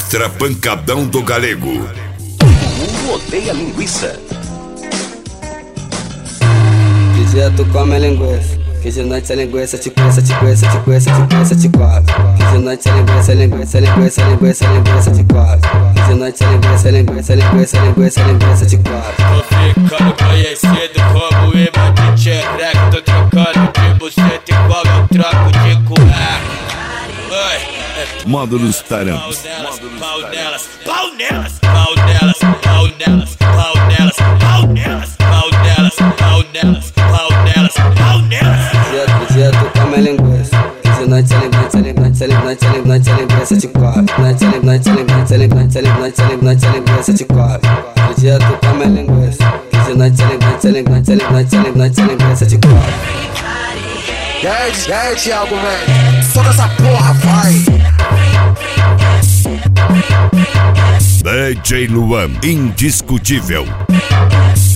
Extra Pancadão do Galego. Todo mundo odeia linguiça. De dia tu come linguiça, que de noite é linguiça, te conheça, te conheça, te conheça, te conheça, te come. Que de noite é linguiça, linguiça, linguiça, linguiça, linguiça, te come. Que de noite é linguiça, linguiça, linguiça, linguiça, linguiça, te come. Tô ficando conhecido como imã de tchereco. Tô trocando de buceta igual eu troco de cueca. Módulos Tarampos. Pau nelas, pau nelas, pau nelas, pau nelas, pau nelas, pau nelas, pau nelas, pau nelas, pau nelas, pau nelas. De dia tu come linguiça, que de noite é linguiça, linguiça, linguiça, linguiça, linguiça, te come. Noite é linguiça, linguiça, linguiça, linguiça, linguiça, linguiça, te come. De dia tu come linguiça, que de noite é linguiça, linguiça, linguiça, linguiça, linguiça, te come. E aí, Thiago, velho? Solta essa porra, vai! DJ Luan, indiscutível.